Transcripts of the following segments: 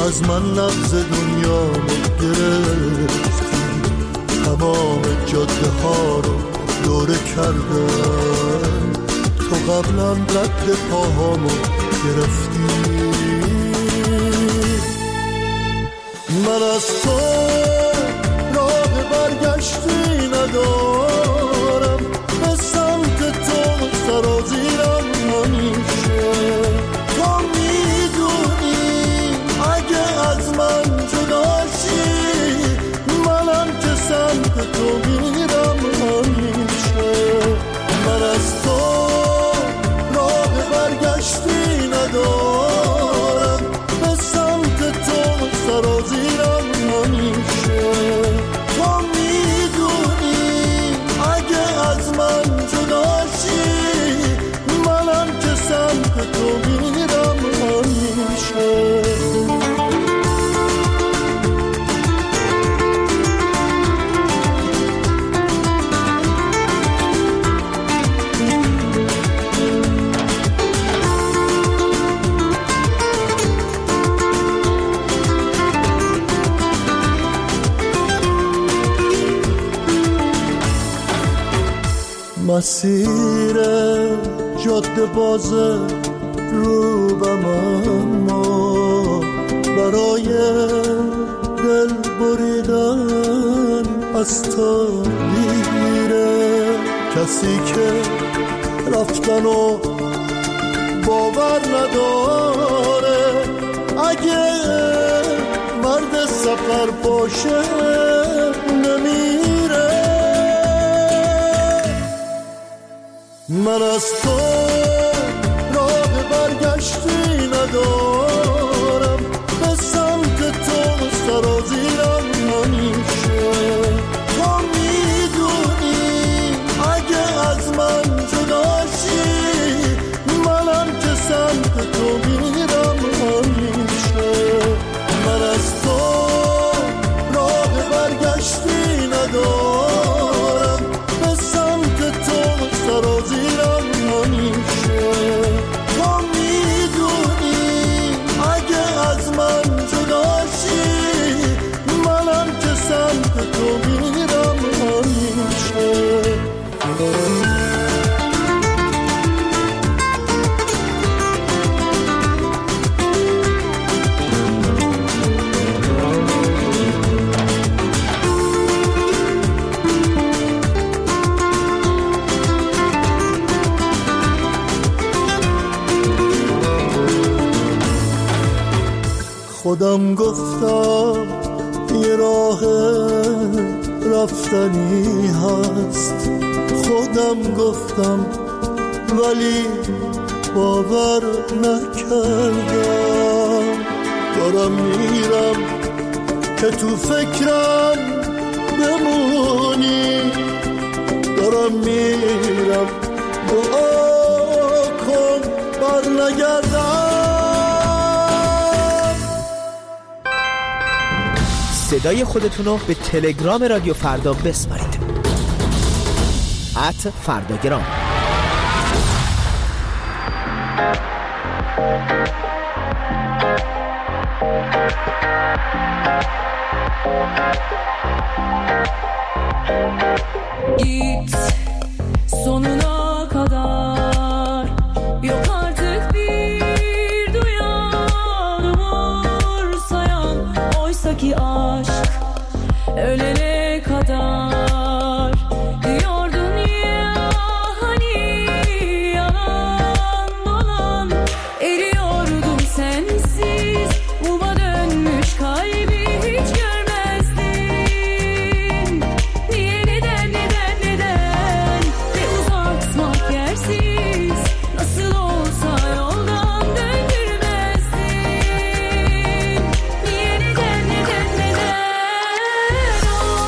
از من نبض دنیا گرفتی، تمام جاده ها رو دوره کردم، تو قبلا رد پاهامو گرفتی. من از تو راه برگشتی ندارم، به سمت تو سرازیرم همیشه. تو میدونی اگه از من جداشی، منم که سمت تو میرم همیشه. من از تو راه برگشتی ندارم، به سمت تو سرازیرم همیشه. تو میدونی اگه از من جداشی، منم که سمت تو میرم همیشه. مسیر جاده بازه روبم، اما برای دل بریدن از تو دیره. کسی که رفتن و باور نداره، اگه مرد سفر باشه نمیره. من از تو راه برگشتی ندارم، به سمت تو سرازیرم همیشه. تو میدونی اگه از من جداشی، منم که سمت تو میرم همیشه. من از تو راه برگشتی ندارم، به سمت تو سرازیرم همیشه. تو میدونی اگه از من جداشی، منم که سمت تو میرم همیشه. خودم گفتم یه راه رفتنی هست، خودم گفتم ولی باور نکردم. دارم میرم که تو فکرم بمونی، دارم میرم دعا کن بر نگردم. صدای خودتونو به تلگرام رادیو فردا بسپارید. @فرداگرام. Git sonuna kadar, yok artık bir duyan umursayan, oysa ki aşk ölene kadar diyordun ya, hani yalan dolan eriyordum sensiz, muma dönmüş kalbi hiç görmezdin. Niye neden ve uzatmak yersiz, nasıl olsa yoldan döndürmezdin. Niye neden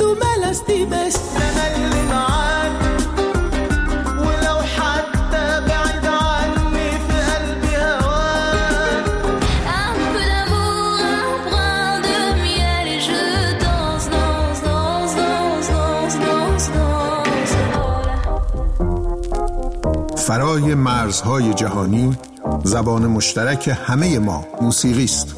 tú me lastimes. أنا اللي معاك ولو حتى بعيد عني في قلبي هواك. Un peu d'amour, un brin de miel et je danse, danse, danse, danse, danse, danse, danse. فرای مرزهای جهانی زبان مشترک همه ما موسیقی است.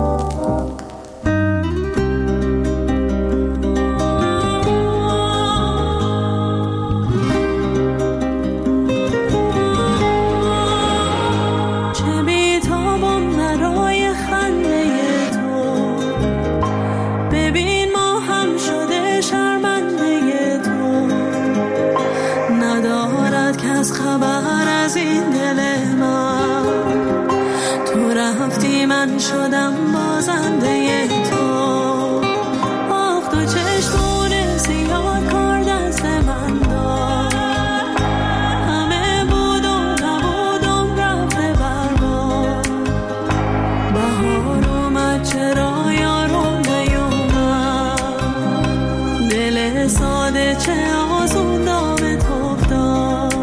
من شدم بازنده تو. آخ تو چشمون سیاه کار دست من داد. همه بود و نبودم رفته برباد. بهار اومد چرا یارم نیومد. دل ساده چه آزون دام تو افتاد.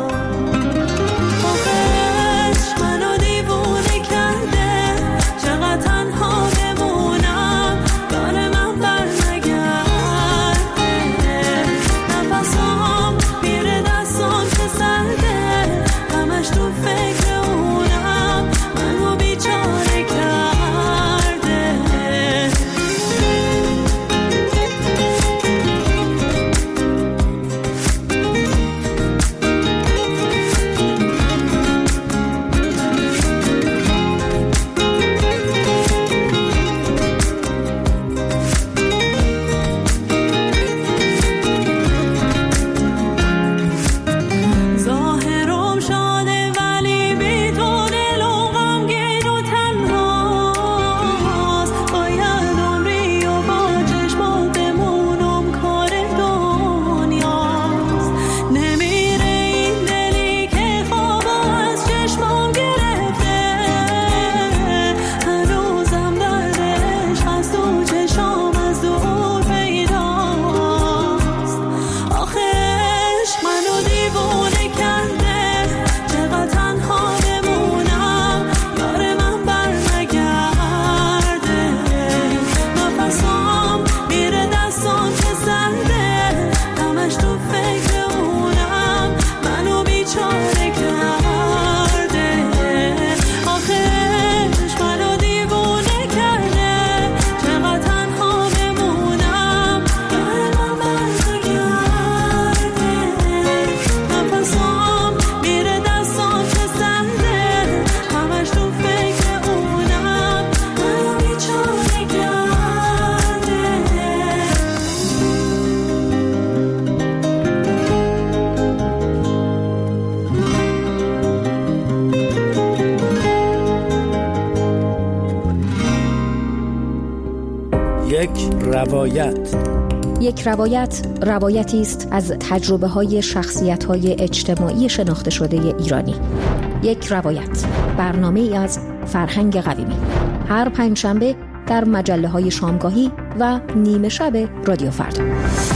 یک روایت روایتی است از تجربه‌های شخصیت‌های اجتماعی شناخته شده ایرانی. یک روایت، برنامه‌ای از فرهنگ قویمی. هر پنجشنبه در مجله‌های شامگاهی و نیمه شب رادیو فردا.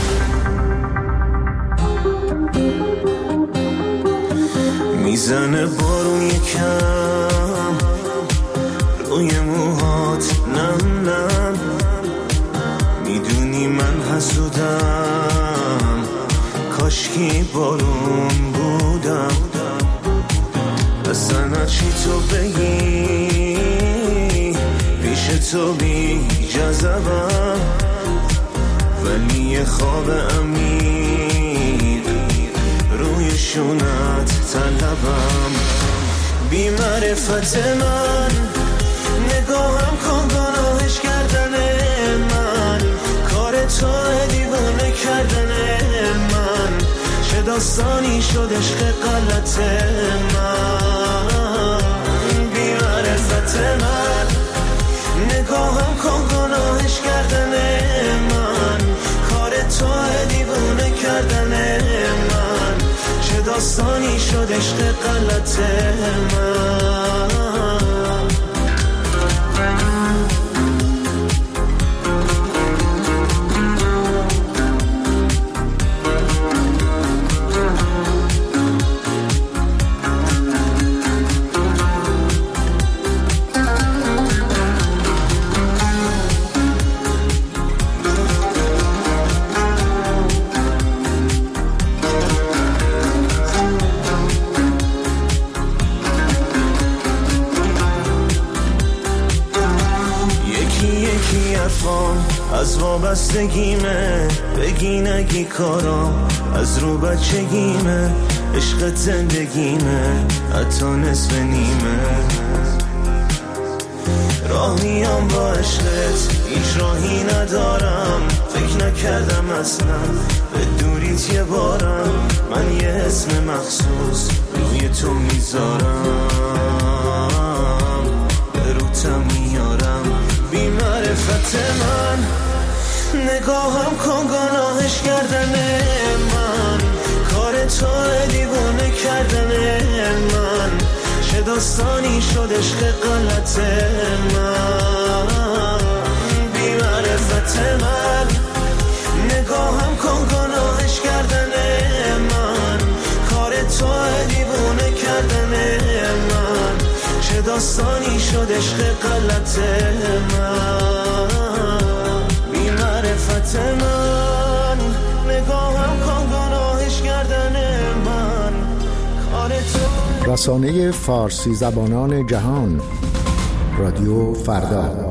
میزنه بارون یکم روی موهات نم نم. میدونی من حسودم کاشکی بارون بودم. اصلا چی تو بگی پیش تو بی جذبم. ولی یه خواب عمیق روی شونت طلبم. بی معرفت من نگاهم کن گناهش کردنه من. کار تو دیوانه کردنه من. چه داستانی شد عشق غلط من. بی معرفت من نگاهم کن گناهش کردنه من. کار تو دیوانه کردنه من. چه داستانی شد عشق غلط من. وابستگیمه، بگی نگی کارام از رو بچگیمه، عشق زندگیمه حتی نصف نیمه. راه میام با عشقت هیچ راهی ندارم، فکر نکردم اصلا به دوریت یه بارم، من یه اسم مخصوص روی تو میذارم، به روتم میارم بی معرفت من. نگاهم کن گناهش کردنه من، کار تو دیوونه کردنه من، چه داستانی شد عشق غلط من، بی معرفت من. نگاهم کن گناهش کردنه من، کار تو دیوونه کردنه من، چه داستانی شد عشق غلط من، بی معرفت من. نگاهم کن گناهش کردنه من، کار تو. رسانه فارسی زبانان جهان، رادیو فردا.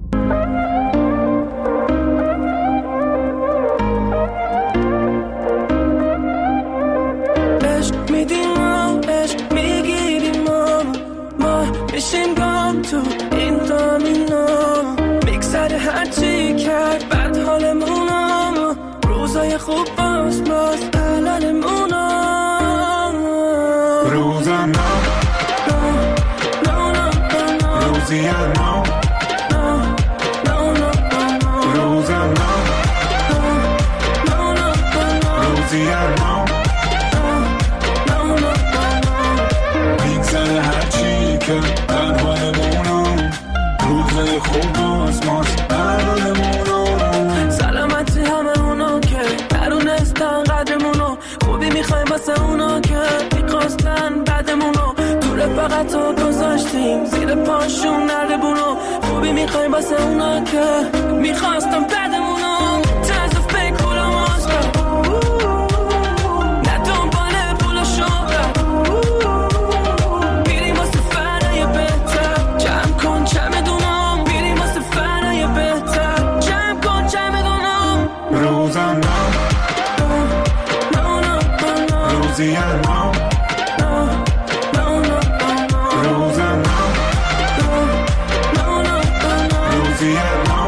عشق میدیم و عشق میگیریم ما میشیم گام تو این دامینا، میگذره هرچی کرد بد حالمونم، روزای خوب باز علالمونم. روزم روزی نو روزم روزی نو میگذره هرچی که تنهایمونم، روزای خوب باز علالمونم. سلامتی همه اونا که درونستن قدرمونو، خوبی میخوایم واسه اونا که میخواستن بعدمونو، تو رفاقت رو گذاشتیم زیر پاشون نردبونو، خوبی میخوایم واسه اونا که میخواستن بعدمونو. طرز فکر پولا مازبر نه دنباله پولا شهرت، بیریم واسه فرای بهتر، جمع کن چمدونم، بیریم واسه فرای بهتر، جمع کن چمدونم. روزم روزی نو روزم روزی نو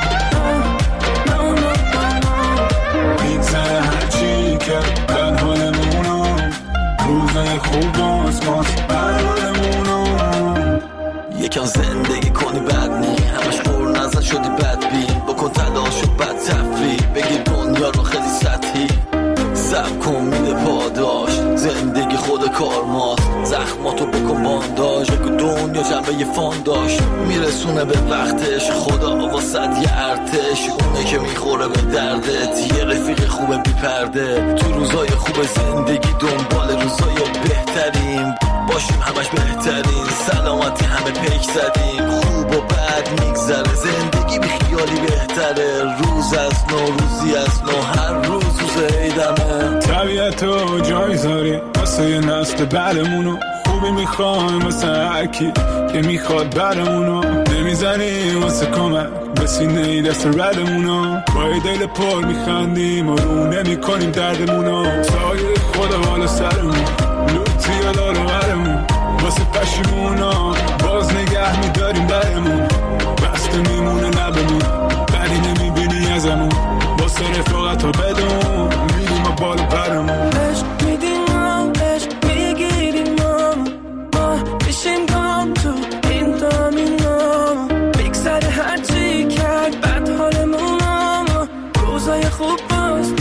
میگذره هرچی که حالمونم، روزای خوب باز حالمونم. یکم زندگی کنی بد نی، همش خور نزد شدی بدبین، بکن تلاش و بد تفریح، بگی دنیا رو خیلی سطحی، سب کن میده پاداش، زندگی خود کار ماست، زخماتو بکن بانداژ، بگو دنیا جنبه یه فانداش، میرسونه به وقتش، خدا واسد یه ارتش، اونه که میخوره به دردت، یه رفیق خوبه بی پرده، تو روزای خوب زندگی دنبال روزای بهترین، باشیم همش بهترین، سلامتی همه پیک زدیم، خوب و بد میگذره، زندگی بی خیالی بهتره، روز از نو روزی از نو، هر روز عیدمه. طبیعتو جای زاری واسه یه نسل بعدمونو، خوبی میخوایم واسه هرکی که میخواد برمونو، نمیزنیم واسه کمک به سینه دست ردمونو، با یه دل پر میخندیم و رو نمیکنیم دردمونو، سایه خدا بالا سرمون، لوتی و دارو برمون، واسه پشیمونا باز نگه میداریم درمون، بسته میمونه لبمون، بدی نمیبینی ازمون، واسه رفاقت ها بدون میریم و بالا برمون. عشق میدیم و عشق میگیریم ما میشیم گام تو این دامینا، میگذره هرچی کرد بد حالمونم، روزای خوب باز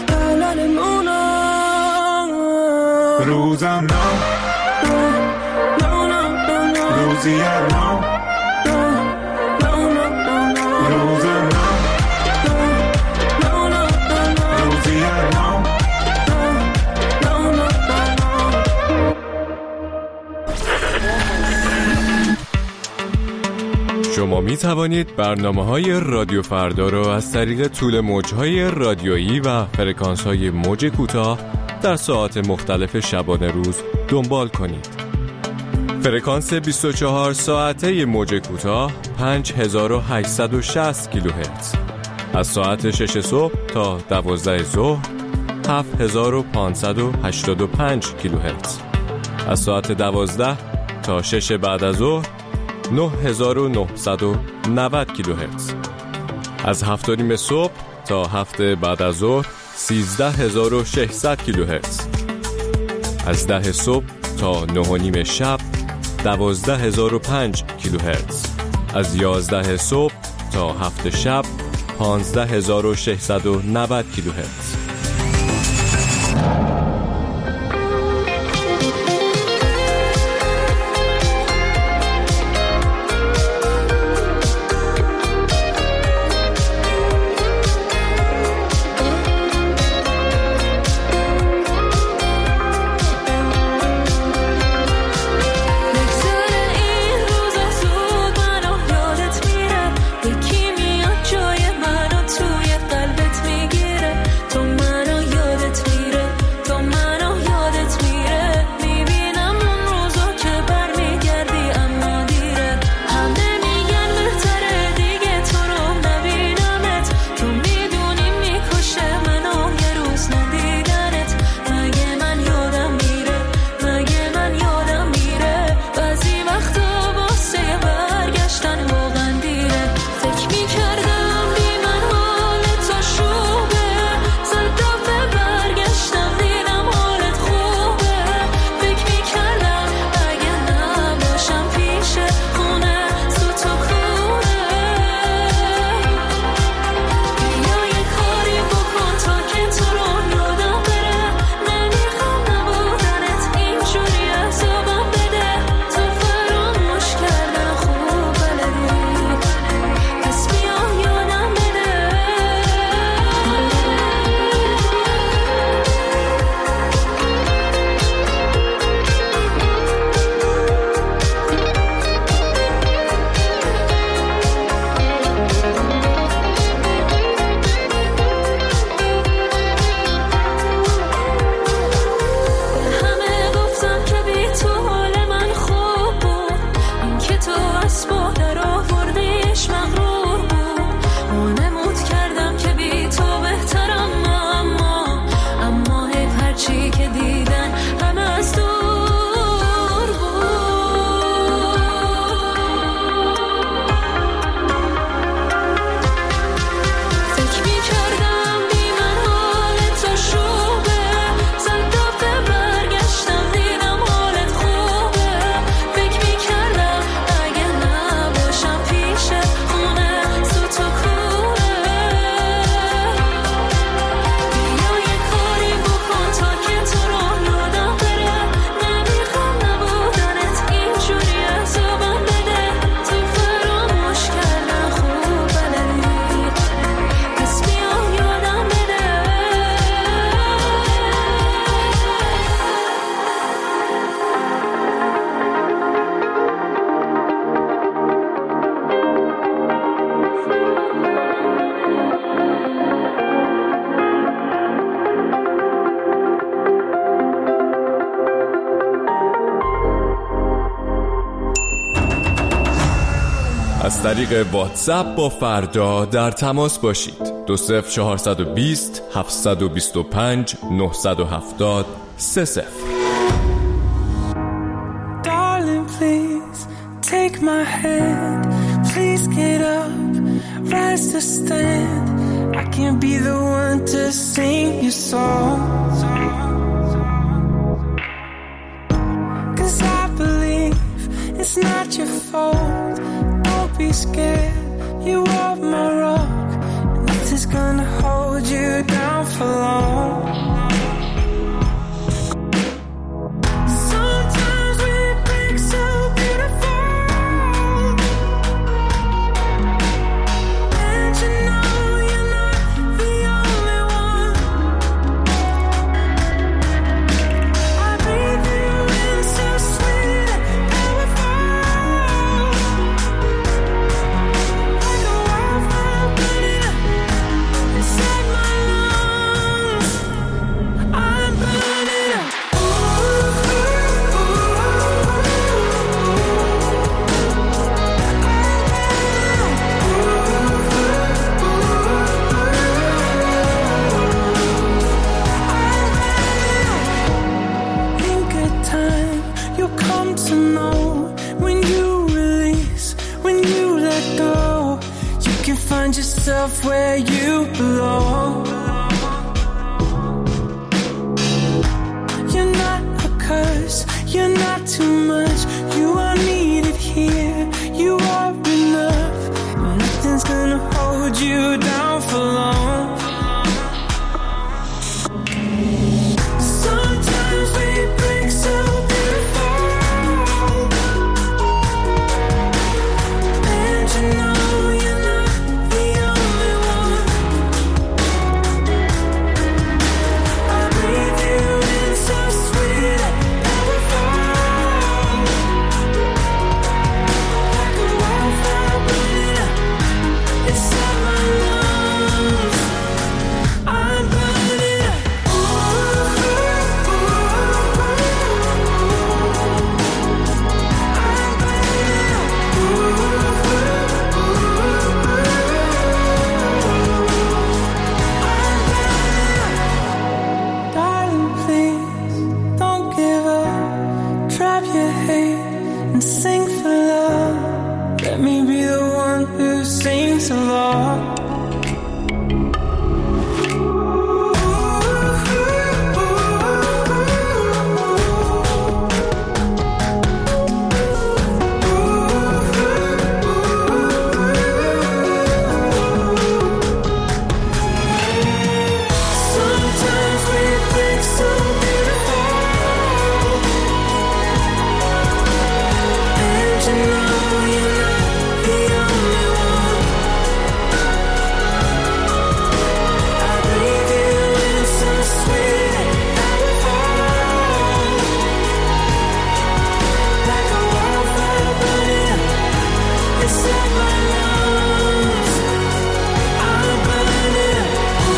علالمونم. روزم روزی نو روزم روزی نو. شما می توانید برنامه‌های رادیو فردا را از طریق طول موج‌های رادیویی و فرکانس‌های موج کوتاه در ساعات مختلف شبانه روز دنبال کنید. فرکانس 24 ساعته موج کوتاه 5860 کیلوهرتز، از ساعت 6 صبح تا 12 ظهر 7585 کیلوهرتز. از ساعت 12 تا 6 بعد از ظهر 9990 کیلوهرتز. از 7:30 صبح تا 7 بعد از ظهر 13600 کیلوهرتز. از 10 صبح تا 9:30 شب 12005 کیلوهرتز. از 11 صبح تا 7 شب 15690 کیلوهرتز. از طریق واتساپ با فردا در تماس باشید. 20420 725 970 30. Darling, please take my hand. Please get up, rise to stand. I can't be the one to sing your song. 'Cause I believe it's not your fault. Don't be scared, you are my rock. Nothing's gonna hold you down for long. Sometimes we break so beautiful, and you know you're not the only one. I breathe you in so sweet and powerful, like a wildfire burning inside my lungs. yourself where you belong. You're not a curse, you're not too much. You are needed here, you are enough. Nothing's gonna hold you down for long. Sometimes we break so beautiful, and you know you're not the only one. I breathe you in so sweet I never fall. Like a wildfire burning up inside my lungs. I'm burning up. Darling, please don't give up. Drop your hate and sing for love. Let me be the one who sings along. Sometimes we think so beautiful, and you know you're not the only one. I breathe you in so sweet I will fall. Like a wildfire burning up inside my lungs. I'm burning up.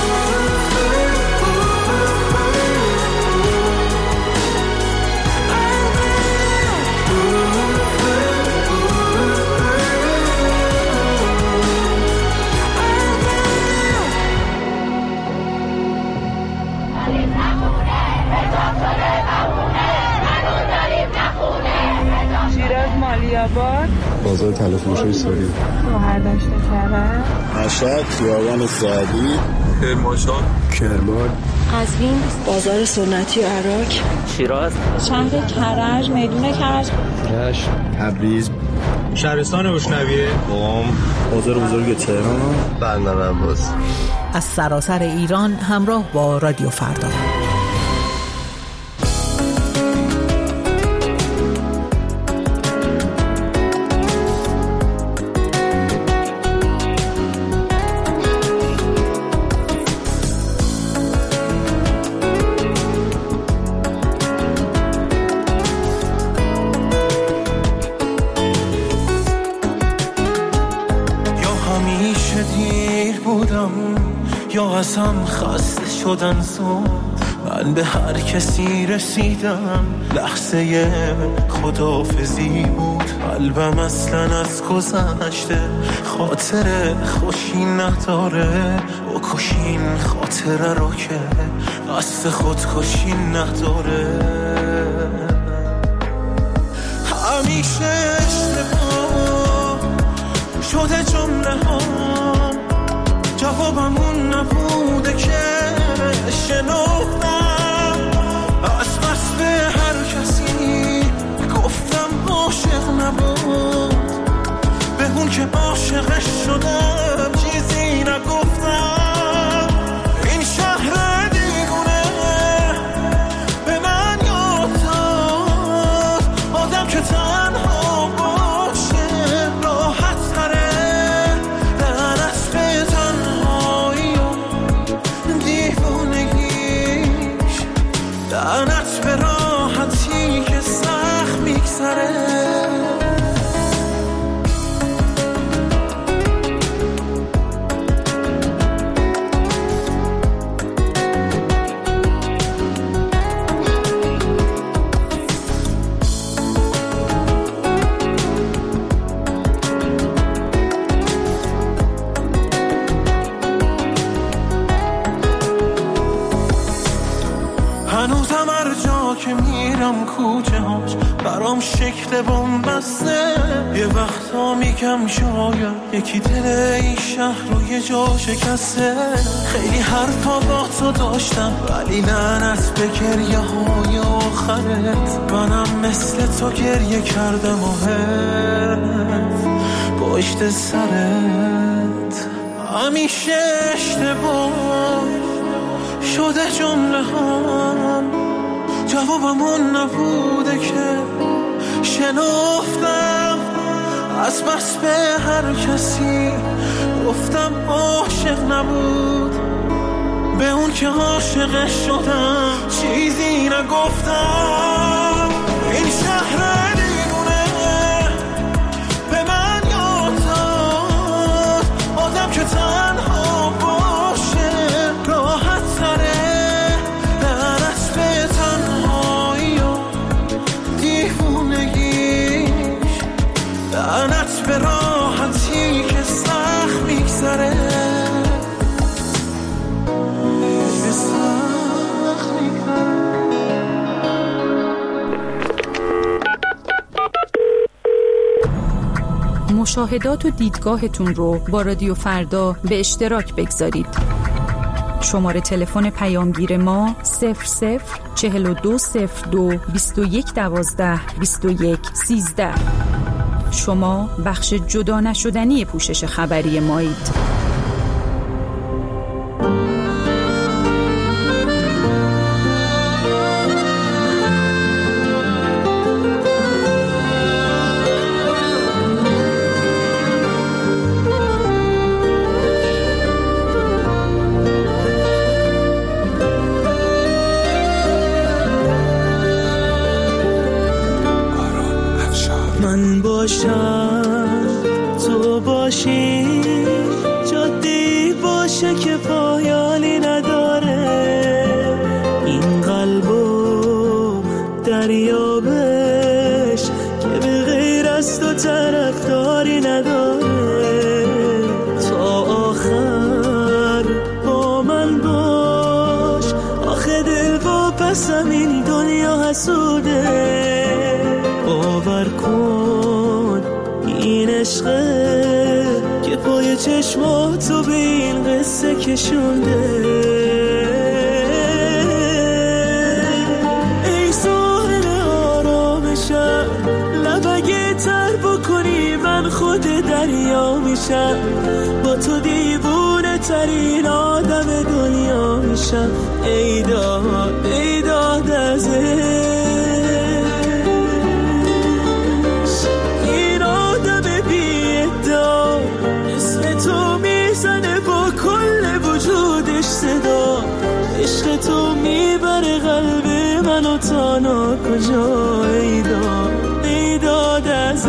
شیراز مالی‌آباد بازار طلا فروشی ساری بهرداشت کرد مشهد خیابان سعدی کرمانشاه کرمان قزوین بازار سنتی عراق شیراز شهر کرج میدون کرج رشت تبریز شهرستان روشنویه قم بازار بزرگ تهران بندر عباس. از سراسر ایران همراه با رادیو فردا. یا ازم خسته شدن زود من به هر کسی رسیدم لحظه خداحافظی بود قلبم اصلا از گذشته خاطر خوشی نداره و کشین خاطره رو که قصد خودکشی نداره همیشه اشتباه شده جمله ها جوابمون نبوده که شنفتم از وصف هر کسی گفتم عاشق نبود به اون که عاشقش شدم چیزی نگفتم این شهر دیوونه به من یاد داد آدم که تنها باشه راحت تره که میرم کوچه هاش برام شکل بومبسته. یه وقتا میگم شاید یکی دل این شهر رو یه جا شکسته. خیلی حرفا با تو داشتم ولی لعنت به گریه های آخرت. منم مثل تو گریه کردم و پشت سرت. همیشه اشتباه شده جمله هم، جوابمون نبوده که شنفتم از بس به هر کسی گفتم عاشق نبود. به اون که عاشق شدم چیزی نگفتم. این شهر دیوونه به من یاد داد آدم که تنها باشه راحت تره. لعنت به تنهایی و دیوونگیش، لعنت به راحتی که سخت میگذره. مشاهدات و دیدگاهتون رو با رادیو فردا به اشتراک بگذارید. شماره تلفن پیامگیر ما 004202 2112 2113. شما بخش جدا نشدنی پوشش خبری مایید. من باشم تو باشی، جادی باشه که پایانی نداره. این قلبو دریابش که به غیر از تو طرفداری نداره. تا آخر با من باش، آخه دل با پسم این دنیا حسوده. باور کن این عشقه که پای چشماتو به این قصه کشونده. ای ساحل آرامشم لبگه تر بکنی من خود دریا میشم. با تو دیوونه ترین آدم دنیا میشم. ای داد ای داد از عشق تو میبره قلب منو تا ناکجا. ای داد ای داد از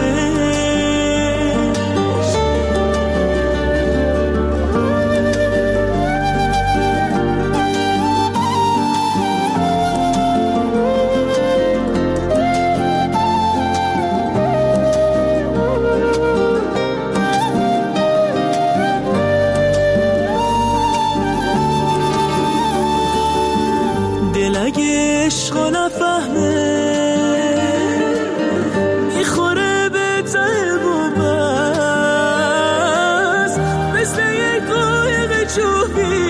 عشق نفهمه میخوره به ته بومبست مثل یک قایق چوبی.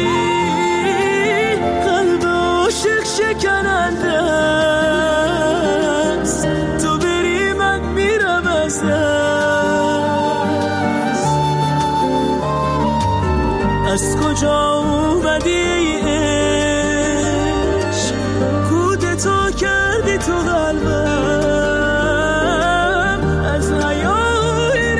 قلب عاشق شکننده است، تو بری من میرم از دست. از کجا اومدی تو کردی تو قلبم، از حیای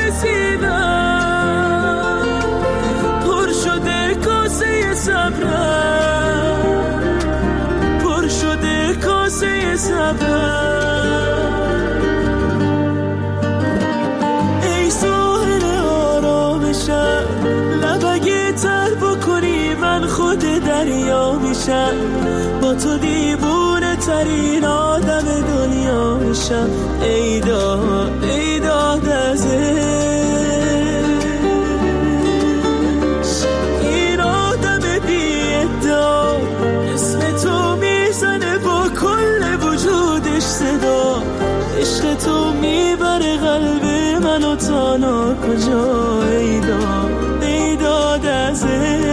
رسیدم پر شده کاسه صبرم، پر شده کاسه صبرم. ای ساحل آرامشم لبگه تر بکنی من خود دریا میشم. با تو دیوونه ترین آدم دنیا میشم. ای داد ای داد از این آدم بی ادعا اسم تو میزنه با کل صدا عشق تو میبره قلب منو تا کجا ای داد از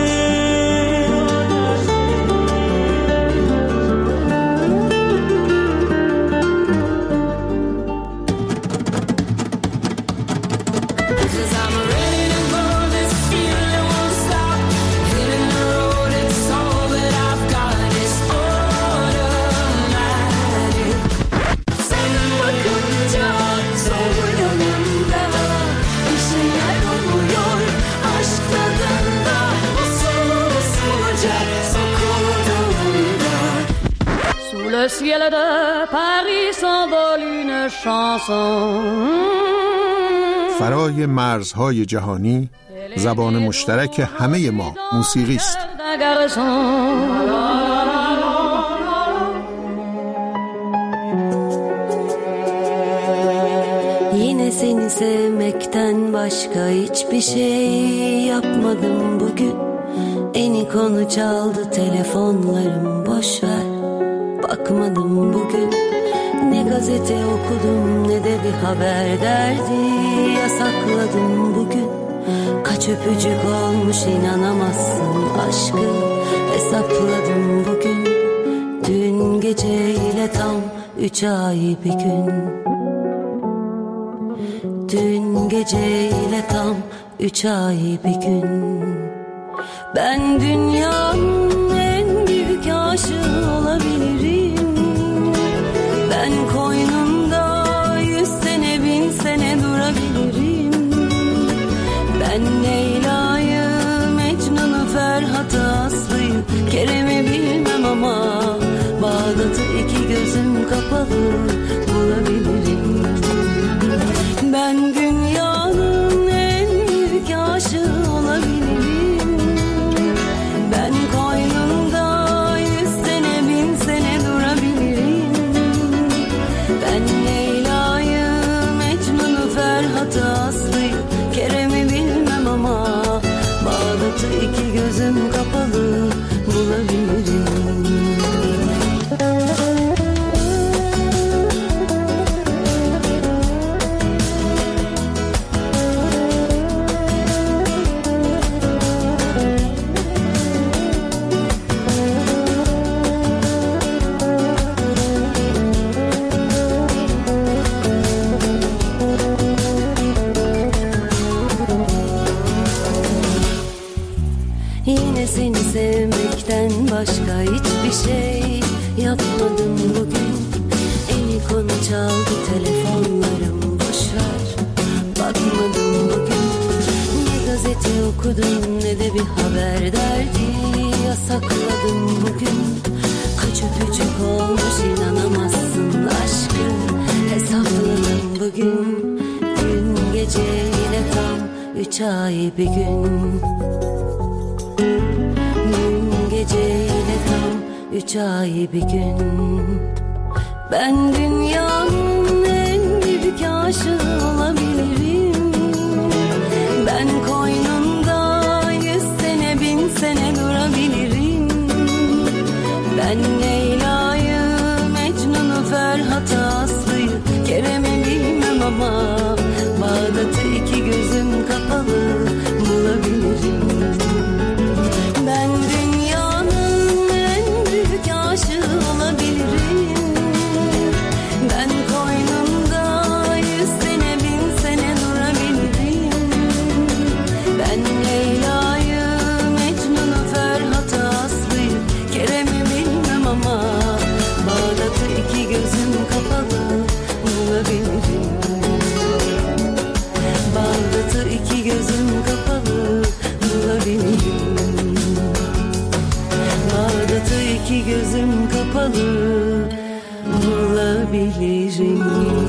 Le ciel de Paris s'envole une chanson. فرای مرزهای جهانی زبان مشترک همه ما موسیقی است. Yine seni sevmekten başka hiçbir şey yapmadım bugün. Eni konu çaldı telefonlarım, boş ver. Bakmadım bugün. Ne gazete okudum ne de bir haber derdi yasakladım bugün. Kaç öpücük olmuş inanamazsın, aşkı hesapladım bugün. Dün geceyle tam 3 ay bir gün. Dün geceyle tam 3 ay bir gün. Ben dünyanın en büyük aşığı olabilirim. Ben koynunda 100 sene 1000 sene durabilirim. Ben Leyla'yı, Mecnun'u, Ferhat'ı, Aslı'yı, Kerem'i bilmem ama Bağdat'ı iki gözüm kapalı bulabilirim. Ben dünyanın en büyük aşığı olabilirim. Ben koynunda 100 sene 1000 sene durabilirim. Ben Leyla'yı, Mecnun'u, Ferhat'ı, Aslı'yı, Kerem'i bilmem ama Bağdat'ı iki gözüm kapalı bulabilirim. Yine seni sevmekten başka hiçbir şey yapmadım bugün. Eni konu çaldı telefonlarım, boşver. Bakmadım bugün. Ne gazete okudum ne de bir haber derdi yasakladım bugün. Kaç öpücük olmuş inanamazsın, aşkı hesapladım bugün. Dün geceyle tam 3 ay bir gün. Geceyle tam 3 ay bir gün. Ben dünyanın en büyük aşığı olabilirim. Ben koynunda 100 sene 1000 sene durabilirim. Ben Leyla'yı, Mecnun'u, Ferhat'ı, Aslı'yı, Kerem'i bilmem ama Bağdat'ı iki gözüm kapalı bulabilirim. Ben dünyanın en büyük aşığı olabilirim. Ben koynumda 100 sene 1000 sene durabilirim. Ben Leyla'yı, Mecnun'u, Ferhat'ı, Aslı'yı, Kerem'i bilmem ama Bağdat'ı iki gözüm kapalı bulabilirim. Bağdat'ı iki gözüm kapalı bulabilirim. Bağdat'ı iki gözüm kapalı bulabilirim.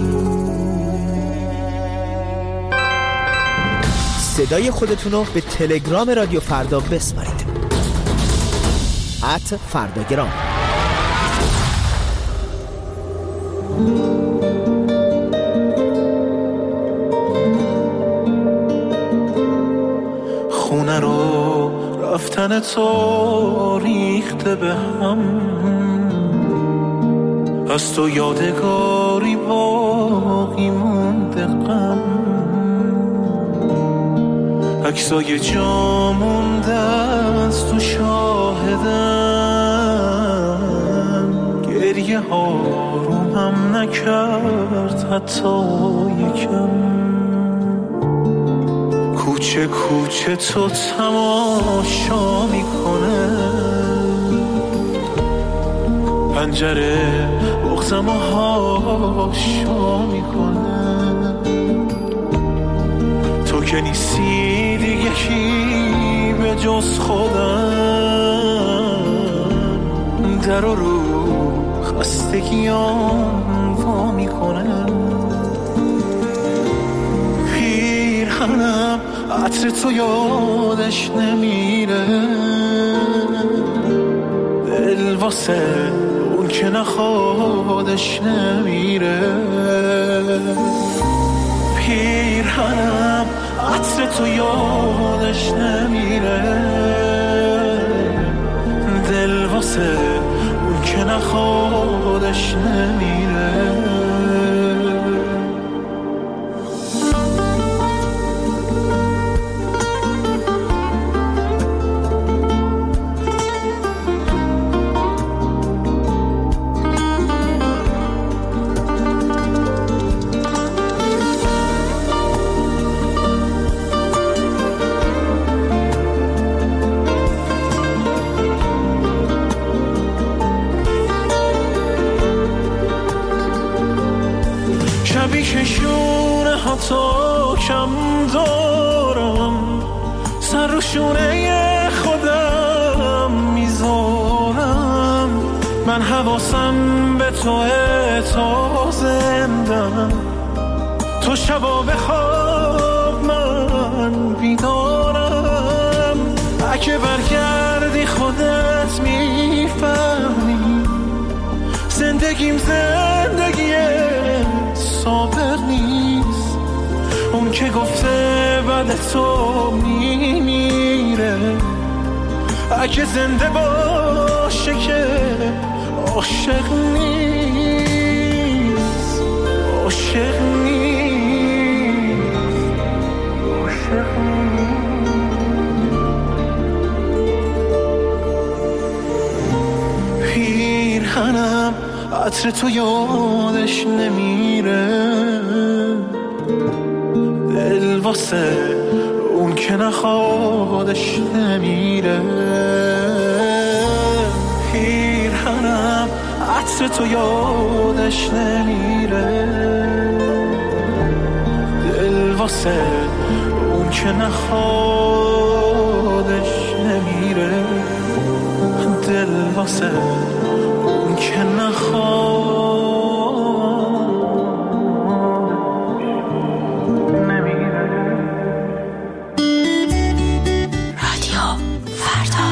صدای خودتون رو به تلگرام رادیو فردا بسپارید. @فرداگرام. خونه رو رفتن تو ریخته به هم، از تو یادگاری باقی مونده غم، عکسای جا مونده از تو شاهدم، گریه ها رو هم نکرد حتی یکم. کوچه کوچه تو تماشا میکنه، پنجره بغزم و هاشا میکنه. تو که نیستی دیگه کی به جز خودم، در رو خستگیام وا میکنه. پیرهنم عطر تو یادش نمیره، دل واسه اون که نخوادش نمیره. پیرهنم عطر تو یادش نمیره، دل واسه اون که نخوادش نمیره. شبی که شونه حتی کم دارم، سر رو شونه خودم میذارم. من حواسم به توه تا زندم، تو شبا بخواب من بیدارم. اگه برگردی خودت میفهمی، زندگیم زندگیه صابر نیست. اون که گفته بعد تو میمیره، اگه زنده باشه که عاشق نیست. عاشق نیست، عاشق نیست. پیرهنم عطر تو یادش نمیره، دل واسه اون که نخوادش نمیره. پیرهنم عطر تو یادش نمیره، دل واسه اون که نخوادش نمیره. دل واسه اون که نخواد نمیره. رادیو فردا.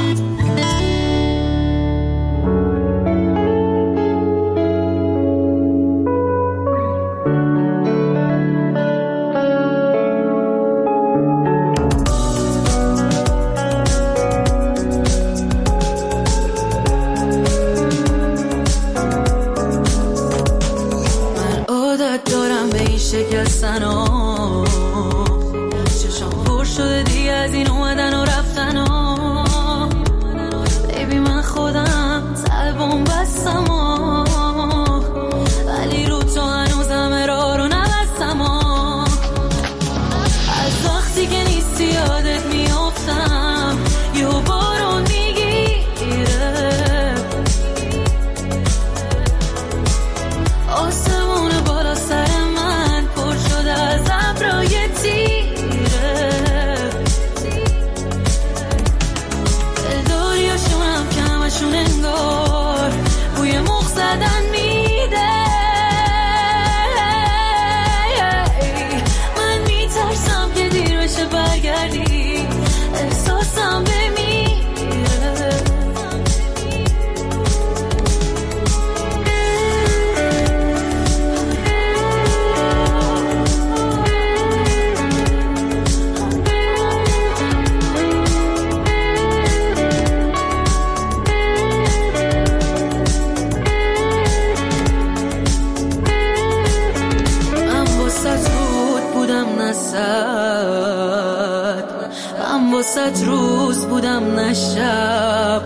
بودم نه شب،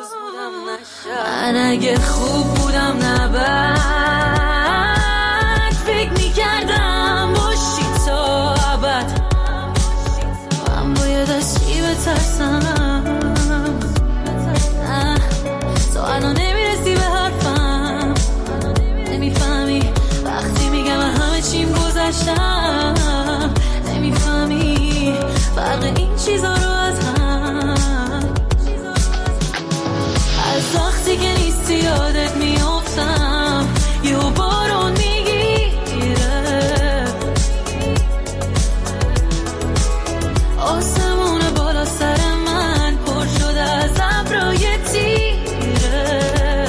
من اگه خوب بودم نه بد، فکر میکردم باشی تا ابد. من باید از چی بترسم؟ تو الان نمیرسی به حرفم، نمیفهمی وقتی میگم همه چیم گذشتم، نمیفهمی فرق این چیزا رو از هم. از وقتی که نیستی یادت میافتم، یه بارون میگیره، آسمون بالا سر من پر شده از ابرای تیره،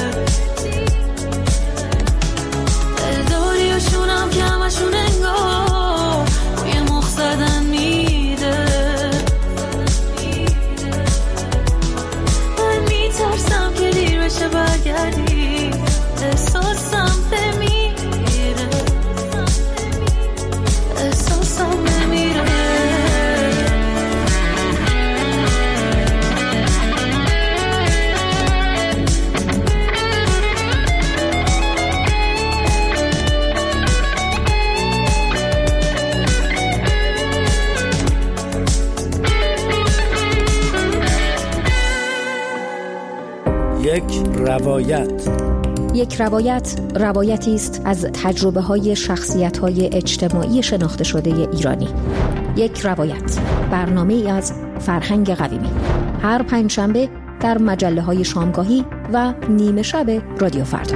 دلداری و شونم که همشون انگار روی مخ زدن میده. من میترسم که دیر بشه برگردی، احساسم بمیره، احساسم بمیره. یک روایت روایتی است از تجربه های شخصیت های اجتماعی شناخته شده ایرانی. یک روایت، برنامه‌ای از فرهنگ قویمی، هر پنجشنبه در مجله های شامگاهی و نیمه شب رادیو فردا.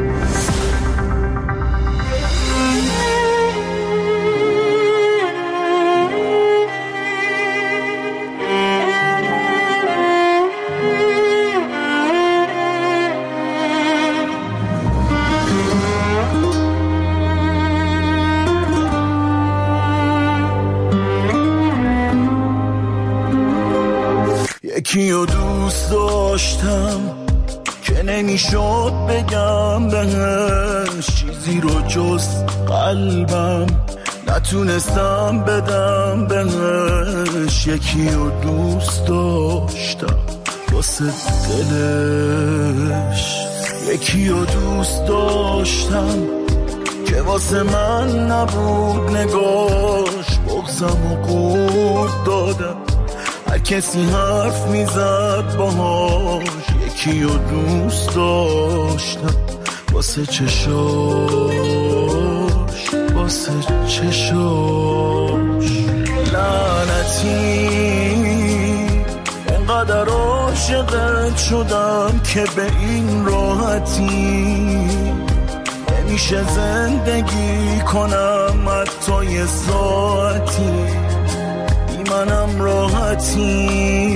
یکی رو دوست داشتم که نمیشد بگم بهش چیزی رو جز قلبم، نتونستم بدم بهش. یکی رو دوست داشتم واسه دلش، یکی رو دوست داشتم که واسه من نبود نگاش، بغضم و قورت دادم هر کسی حرف میزد باهاش. یکی رو دوست داشتم واسه چشاش، واسه چشاش. لعنتی انقدر عاشقت شدم که به این راحتی نمیشه زندگی کنم حتی یه ساعتی، منم راحتی.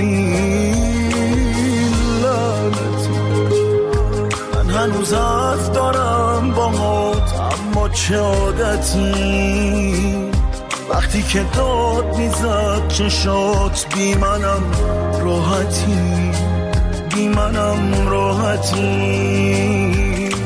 لعنتی من هنوز حرف دارم باهات، اما چه عادتی وقتی که داد میزد چشات، بی منم راحتی، بی منم راحتی.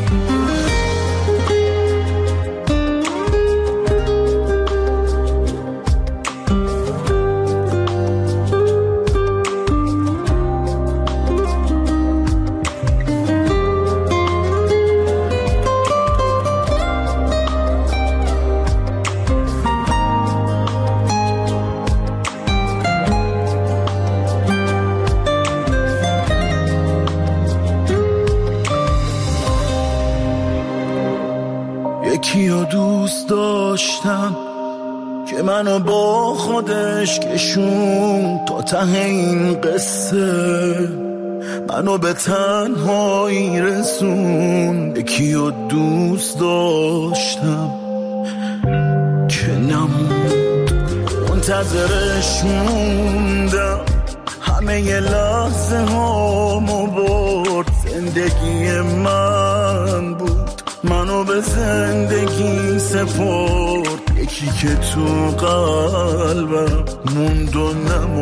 یکی رو دوست داشتم که منو با خودش کشون تا ته این قصه، منو به تنهایی رسون. یکی رو دوست داشتم که نموند، منتظرش موندم، همه ی لحظه هامو برد. زندگی من بود، منو به زندگی سپرد. یکی که تو قلبم موند و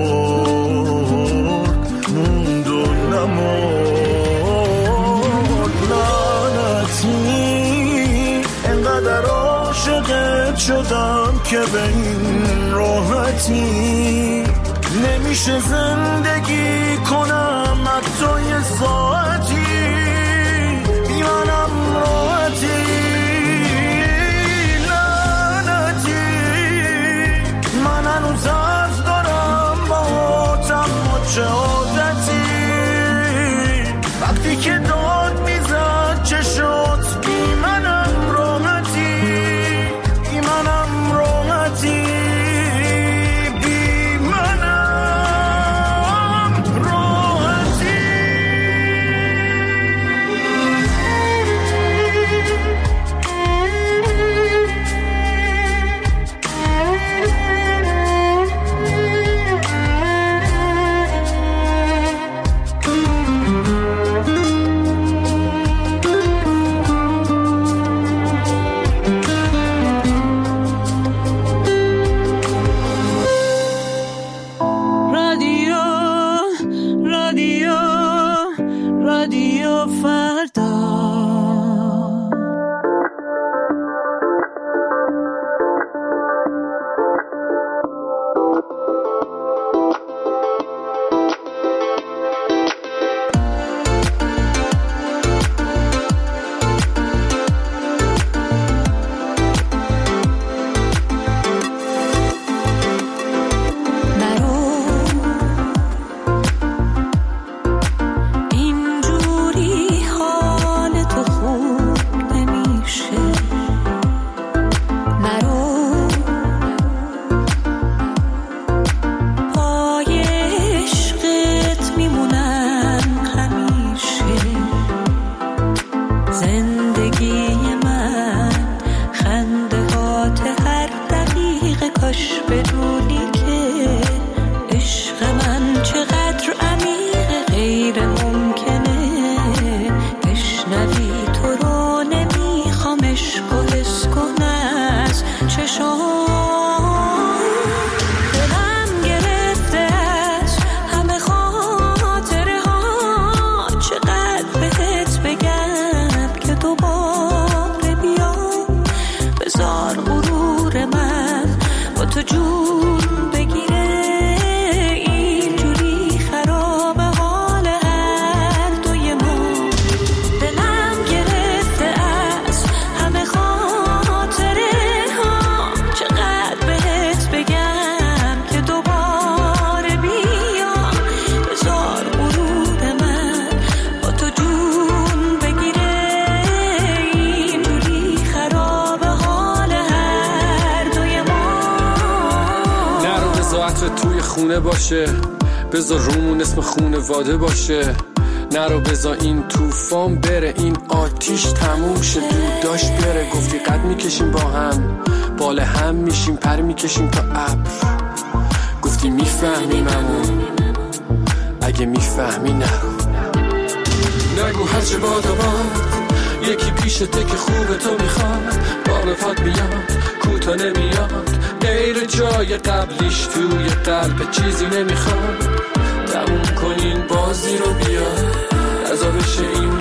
نمرد، موند و نمرد. لعنتی انقدر عاشقت شدم که به این راحتی نمیشه زندگی کنم حتی یه ساعتی بی منم راحتی لعنتی من هنوز حرف دارم با چه عادتی وقتی که داد میزد چشات بی منم راحتی بی منم راحتی بی منم راحتی رادیو فردا توی خونه باشه بذار رومون اسم خونواده باشه نرو بذار این طوفان بره این آتیش تموم شه دود داشت بره گفتی قد میکشیم با هم بال هم میشیم پر میکشیم تا ابر گفتی میفهمیممون اگه میفهمی نرو نگو هرچه باد و باد یکی پیشته که خوبه تو میخواد بال پاد میاد کوتا نمیاد غیر جای قبلیش توی قلب چیزی نمیخواد تموم کنین بازی رو بیا رضا بشه این